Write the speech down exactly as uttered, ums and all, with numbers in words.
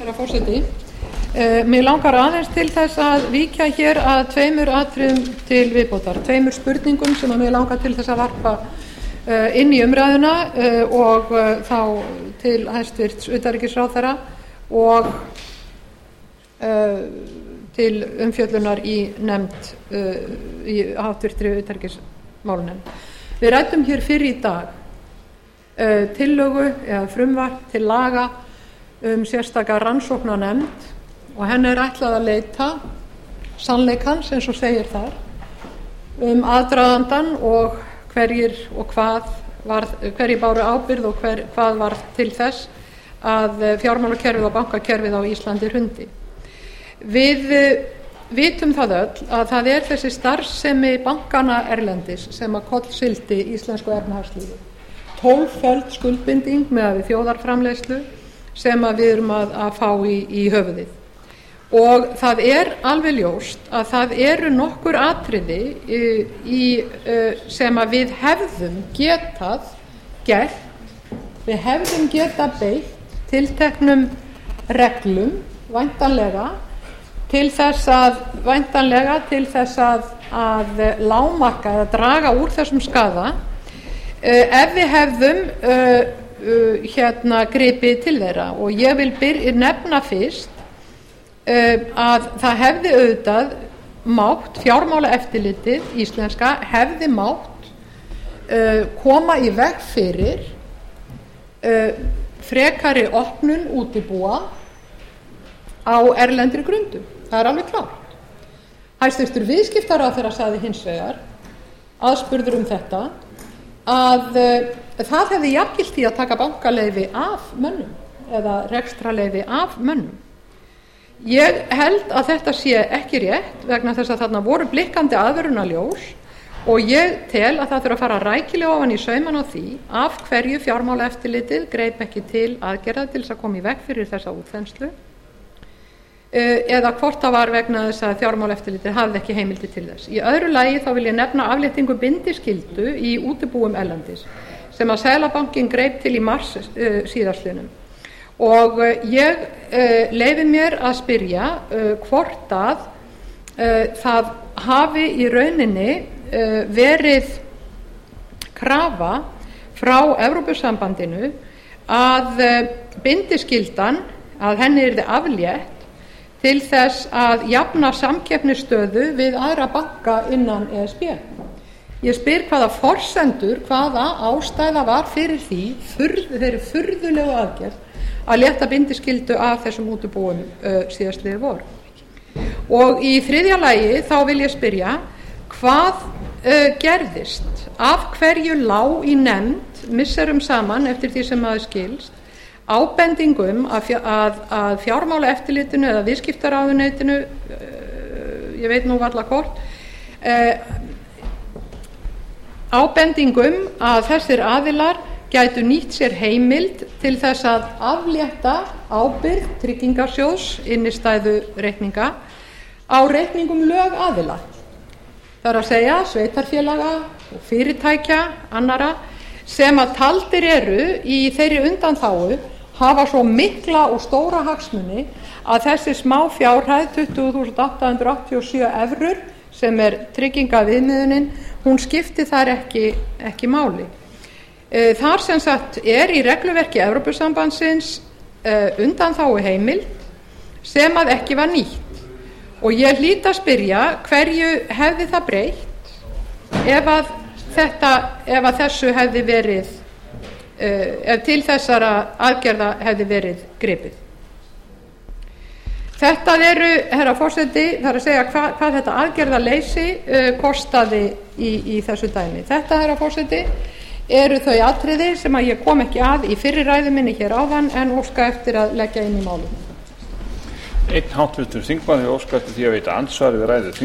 herra forseti. Mig langar aðeins til þess að víkja hér að tveimur atriðum til viðbótar, tveimur spurningum sem að mig langar til þess að varpa inn í umræðuna og þá til hæstvirts utanríkisráðherra og til umfjöllunar í nefnd, í háttvirtri utanríkismálanefnd. Við ræddum hér fyrr í dag tillögu eða frumvarp til laga um sérstaka rannsóknarnefnd og henni er ætlað að leita sannleikans, eins og segir þar, um aðdragandann og hverjir og hvað varð, hverjir báru ábyrgð og hver, hvað var til þess að fjármálakerfið og bankakerfið á Íslandi hrundi. Við vitum það öll að það er þessi starfsemi bankana erlendis sem að kollsildi íslensku efnahagslífi. Tólfföld skuldbinding með þjóðarframleiðslu sem að við erum að, að fá í, í höfuðið. Og það er alveg ljóst að það eru nokkur atriði í, í, sem að við hefðum getað gert, við hefðum getað beitt tilteknum reglum, væntanlega, til þess að, væntanlega, til þess að, að lágmarka eða draga úr þessum skaða ef við hefðum uh, uh, hérna gripið til þeirra. Og ég vil byrja, nefna fyrst uh, að það hefði auðvitað mátt, fjármálaeftirlitið íslenska hefði mátt uh, koma í veg fyrir uh, frekari opnun útibúa á erlendri grundum. Það er alveg klárt. Hæstvirtur viðskiptaráðherra sagði hins vegar, aðspurður um þetta, að uh, það hefði jafngilt í að taka bankaleyfi af mönnum eða rekstraleyfi af mönnum. Ég held að þetta sé ekki rétt vegna þess að þarna voru blikkandi aðvörunarljós og ég tel að það þurfa að fara rækilega ofan í sauman á því af hverju fjármálaeftirlitið greip ekki til aðgerða til þess að koma í veg fyrir þessa útþenslu eða hvort það var vegna þess að fjármálaeftirlitið hafði ekki heimildi til þess. Í öðru lagi þá vil ég nefna afléttingu bindiskyldu í útibúum erlendis sem að Seðlabankinn greip til í mars uh, síðastliðnum. Og uh, ég uh, leyfi mér að spyrja uh, hvort að uh, það hafi í rauninni uh, verið krafa frá Evrópusambandinu að uh, bindiskyldan, að henni yrði aflétt til þess að jafna samkeppnisstöðu við aðra banka innan E S B. Ég spyr hvaða forsendur, hvaða ástæða var fyrir því, furð, þeirri furðulegu aðgerð að létta bindiskyldu af þessum útibúum uh, síðastliðið vor. Og í þriðja lagi þá vil ég spyrja hvað uh, gerðist, af hverju lá í nefnd misserum saman eftir því sem maður skilst ábendingum að, að, að fjármálaeftirlitinu eða viðskiptaráðuneytinu, uh, ég veit nú varla hvort, uh, ábendingum að þessir aðilar gætu nýtt sér heimild til þess að aflétta ábyrgð tryggingarsjóðs innistæðureikninga á reikningum lögaðila. Það er að segja sveitarfélaga og fyrirtækja annara sem að taldir eru í þeirri undanþágu hafa svo mikla og stóra hagsmuni að þessi smá fjárhæð tuttugu þúsund átta hundruð áttatíu og sjö evrur sem er tryggingaviðmiðunin, hún skipti þar ekki, ekki máli. Þar sem sagt er í regluverki Evrópusambandsins undanþágu heimild sem að ekki var nýtt. Og ég hlýt að spyrja hverju hefði það breytt ef að, þetta, ef að þessu hefði verið ef til þessara aðgerða hefði verið gripið. Þetta eru, herra forseti, það er að segja hva, hvað þetta aðgerðaleysi uh, kostaði í, í þessu dæmi. Þetta, herra forseti, eru þau atriði sem að ég kom ekki að í fyrri ræðu minni hér áðan en óska eftir að leggja inn í málum. Einn háttvirtur þingmaður óska eftir því að veita andsvar við ræðu